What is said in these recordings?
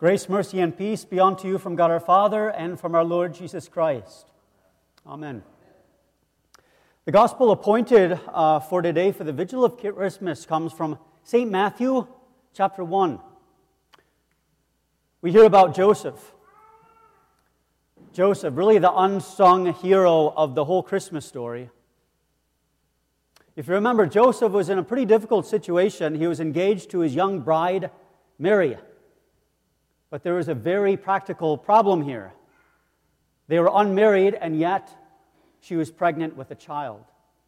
Grace, mercy, and peace be unto you from God our Father and from our Lord Jesus Christ. Amen. The gospel appointed for today for the Vigil of Christmas comes from St. Matthew, chapter 1. We hear about Joseph. Joseph, really the unsung hero of the whole Christmas story. If you remember, Joseph was in a pretty difficult situation. He was engaged to his young bride, Mary. But there was a very practical problem here. They were unmarried, and yet she was pregnant with a child.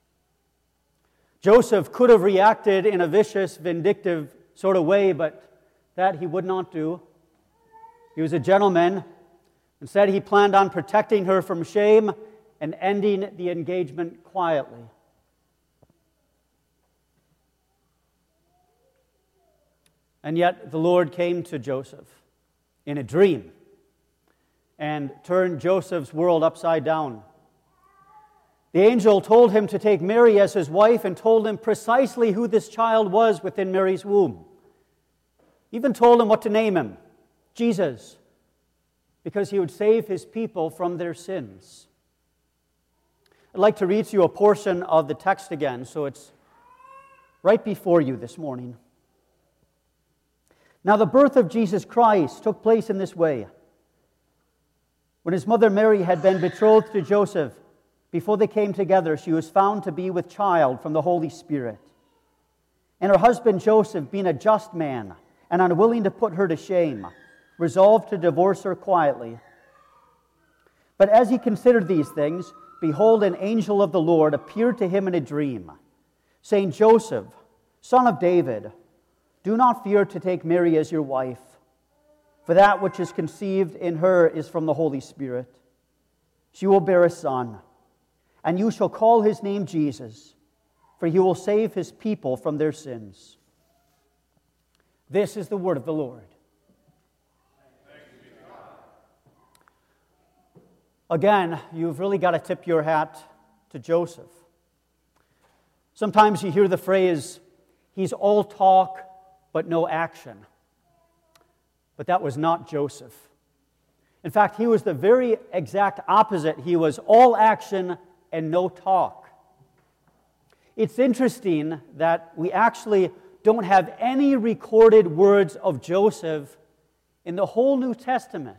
Joseph could have reacted in a vicious, vindictive sort of way, but that he would not do. He was a gentleman. Instead, he planned on protecting her from shame and ending the engagement quietly. And yet the Lord came to Joseph in a dream and turned Joseph's world upside down. The angel told him to take Mary as his wife and told him precisely who this child was within Mary's womb. Even told him what to name him, Jesus, because he would save his people from their sins. I'd like to read to you a portion of the text again, so it's right before you this morning. Now the birth of Jesus Christ took place in this way. When his mother Mary had been betrothed to Joseph, before they came together, she was found to be with child from the Holy Spirit. And her husband Joseph, being a just man and unwilling to put her to shame, resolved to divorce her quietly. But as he considered these things, behold, an angel of the Lord appeared to him in a dream, saying, Joseph, son of David, do not fear to take Mary as your wife, for that which is conceived in her is from the Holy Spirit. She will bear a son, and you shall call his name Jesus, for he will save his people from their sins. This is the word of the Lord. Again, you've really got to tip your hat to Joseph. Sometimes you hear the phrase, he's all talk but no action. But that was not Joseph. In fact, he was the very exact opposite. He was all action and no talk. It's interesting that we actually don't have any recorded words of Joseph in the whole New Testament.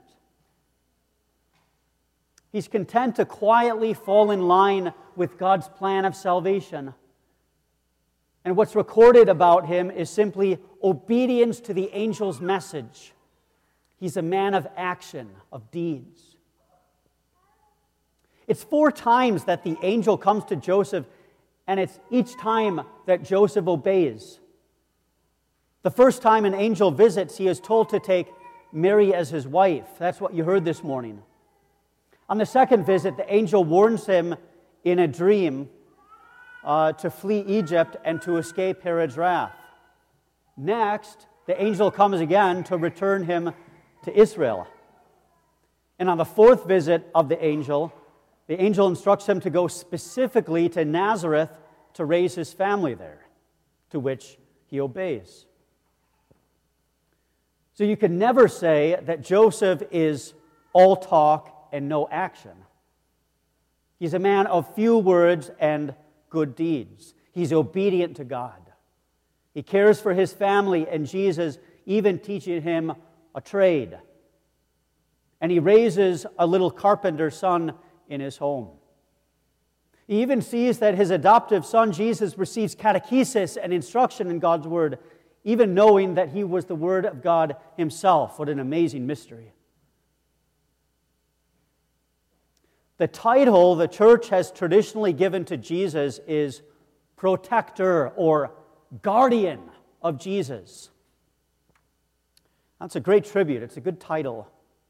He's content to quietly fall in line with God's plan of salvation. And what's recorded about him is simply obedience to the angel's message. He's a man of action, of deeds. It's 4 times that the angel comes to Joseph, and it's each time that Joseph obeys. The first time an angel visits, he is told to take Mary as his wife. That's what you heard this morning. On the second visit, the angel warns him in a dream to flee Egypt and to escape Herod's wrath. Next, the angel comes again to return him to Israel. And on the 4th visit of the angel instructs him to go specifically to Nazareth to raise his family there, to which he obeys. So you can never say that Joseph is all talk and no action. He's a man of few words and good deeds. He's obedient to God. He cares for his family, and Jesus even teaching him a trade. And he raises a little carpenter son in his home. He even sees that his adoptive son Jesus receives catechesis and instruction in God's Word, even knowing that he was the Word of God himself. What an amazing mystery. The title the church has traditionally given to Jesus is protector or guardian of Jesus. That's a great tribute. It's a good title.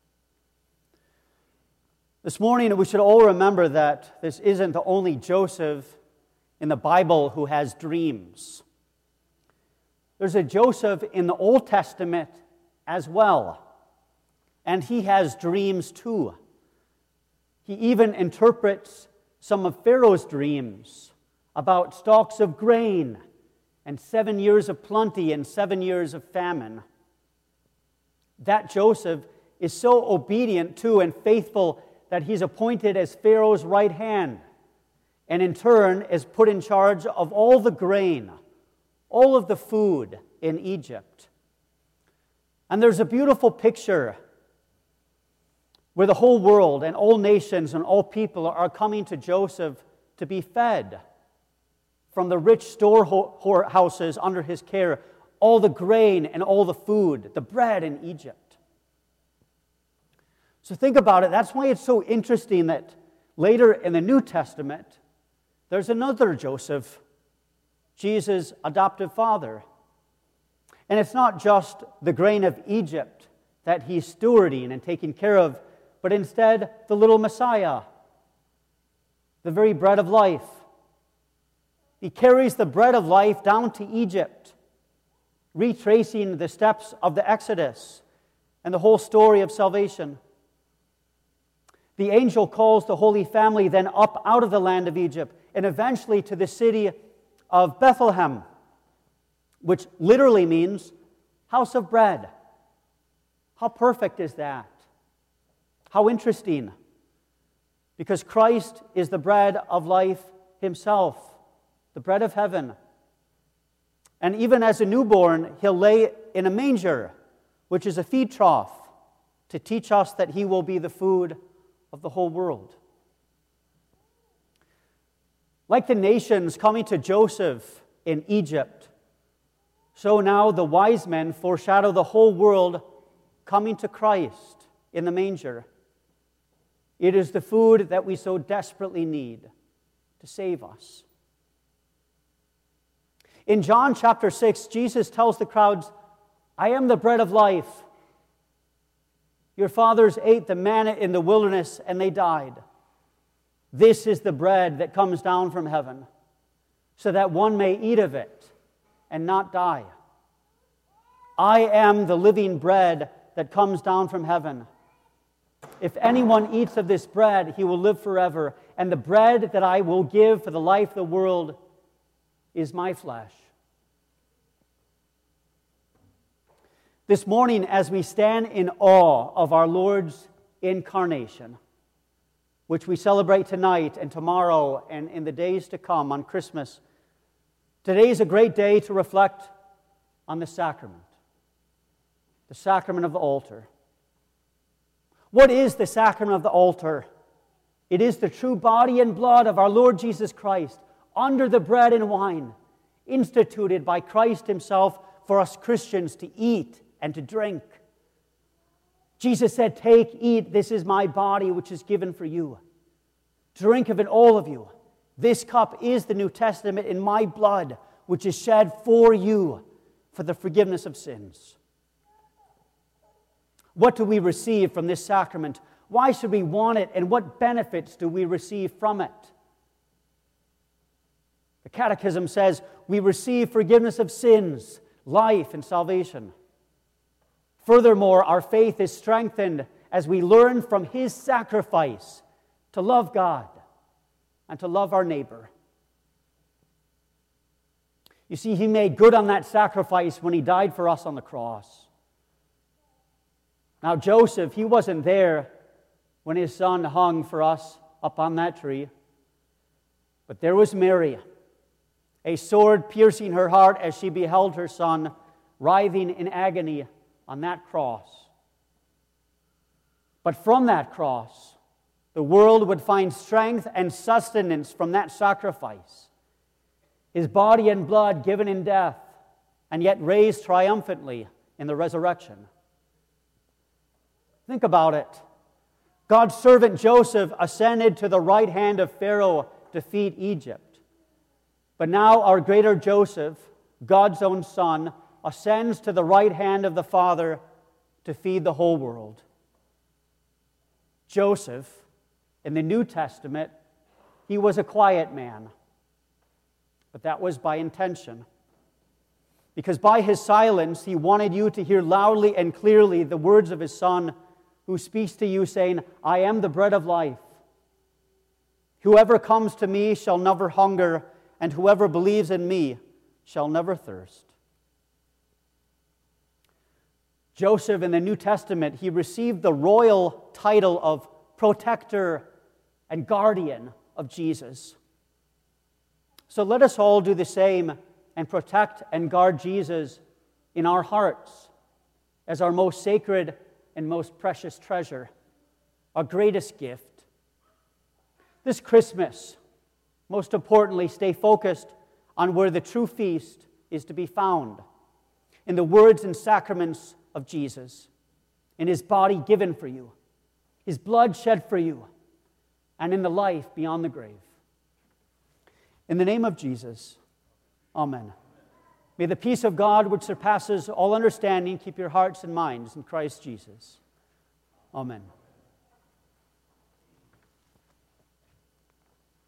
This morning, we should all remember that this isn't the only Joseph in the Bible who has dreams. There's a Joseph in the Old Testament as well, and he has dreams too. He even interprets some of Pharaoh's dreams about stalks of grain and 7 years of plenty and 7 years of famine. That Joseph is so obedient to and faithful that he's appointed as Pharaoh's right hand, and in turn is put in charge of all the grain, all of the food in Egypt. And there's a beautiful picture where the whole world and all nations and all people are coming to Joseph to be fed from the rich storehouses under his care, all the grain and all the food, the bread in Egypt. So think about it. That's why it's so interesting that later in the New Testament, there's another Joseph, Jesus' adoptive father. And it's not just the grain of Egypt that he's stewarding and taking care of, but instead the little Messiah, the very bread of life. He carries the bread of life down to Egypt, retracing the steps of the Exodus and the whole story of salvation. The angel calls the Holy Family then up out of the land of Egypt and eventually to the city of Bethlehem, which literally means house of bread. How perfect is that? How interesting. Because Christ is the bread of life himself, the bread of heaven. And even as a newborn, he'll lay in a manger, which is a feed trough, to teach us that he will be the food of the whole world. Like the nations coming to Joseph in Egypt, so now the wise men foreshadow the whole world coming to Christ in the manger. It is the food that we so desperately need to save us. In John chapter 6, Jesus tells the crowds, "I am the bread of life. Your fathers ate the manna in the wilderness and they died. This is the bread that comes down from heaven, so that one may eat of it and not die. I am the living bread that comes down from heaven. If anyone eats of this bread, he will live forever. And the bread that I will give for the life of the world is my flesh." This morning, as we stand in awe of our Lord's incarnation, which we celebrate tonight and tomorrow and in the days to come on Christmas, today is a great day to reflect on the sacrament of the altar. What is the sacrament of the altar? It is the true body and blood of our Lord Jesus Christ under the bread and wine, instituted by Christ himself for us Christians to eat and to drink. Jesus said, "Take, eat, this is my body which is given for you. Drink of it, all of you. This cup is the New Testament in my blood, which is shed for you for the forgiveness of sins." What do we receive from this sacrament? Why should we want it? And what benefits do we receive from it? The Catechism says we receive forgiveness of sins, life, and salvation. Furthermore, our faith is strengthened as we learn from his sacrifice to love God and to love our neighbor. You see, he made good on that sacrifice when he died for us on the cross. Now, Joseph, he wasn't there when his son hung for us up on that tree. But there was Mary, a sword piercing her heart as she beheld her son writhing in agony on that cross. But from that cross, the world would find strength and sustenance from that sacrifice. His body and blood given in death, and yet raised triumphantly in the resurrection. Think about it. God's servant Joseph ascended to the right hand of Pharaoh to feed Egypt. But now our greater Joseph, God's own son, ascends to the right hand of the Father to feed the whole world. Joseph, in the New Testament, he was a quiet man. But that was by intention. Because by his silence, he wanted you to hear loudly and clearly the words of his Son, who speaks to you saying, "I am the bread of life. Whoever comes to me shall never hunger, and whoever believes in me shall never thirst." Joseph in the New Testament, he received the royal title of protector and guardian of Jesus. So let us all do the same and protect and guard Jesus in our hearts as our most sacred and most precious treasure, our greatest gift. This Christmas, most importantly, stay focused on where the true feast is to be found, in the words and sacraments of Jesus, in His body given for you, His blood shed for you, and in the life beyond the grave. In the name of Jesus, amen. May the peace of God, which surpasses all understanding, keep your hearts and minds in Christ Jesus. Amen.